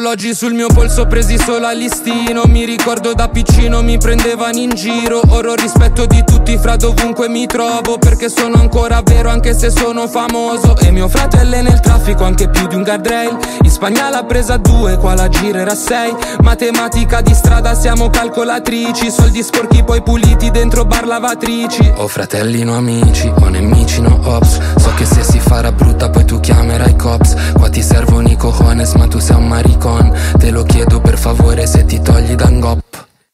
orologi sul mio polso presi solo a listino. Mi ricordo da piccino mi prendevano in giro. Ora ho rispetto di tutti fra dovunque mi trovo, perché sono ancora vero anche se sono famoso. E mio fratello è nel traffico anche più di un guardrail. In Spagna l'ha presa 2, qua la girerà 6. Matematica di strada siamo calcolatrici. Soldi sporchi poi puliti dentro bar lavatrici. Ho fratelli no amici, ho nemici no ops. So che se si farà brutta poi tu chiamerai cops. Qua ti servono i cojones ma tu sei un maricone.